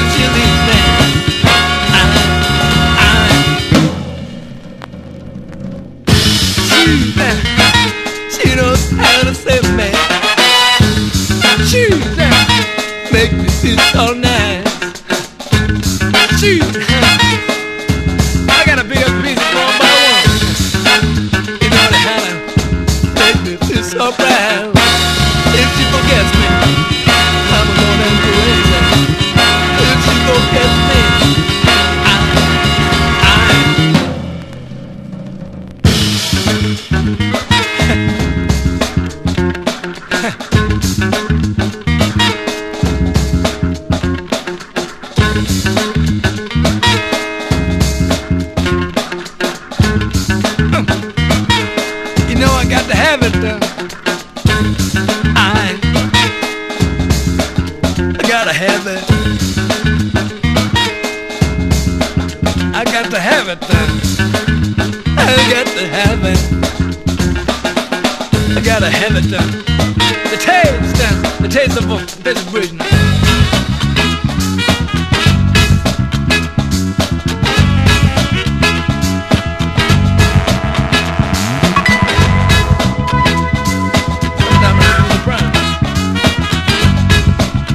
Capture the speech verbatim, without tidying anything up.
if she leaves me, I, I, she, she knows how to save me. She make me feel so nice. She, I gotta pick up pieces one by one. You know how to make me feel so proud. If she forgets me, I'm gonna go crazy. If she forgets me, I, you know I got to have it done. I, I gotta have it. I got to have it done. I got to have it. I gotta have it done. The taste, uh, the taste of the taste of Britain.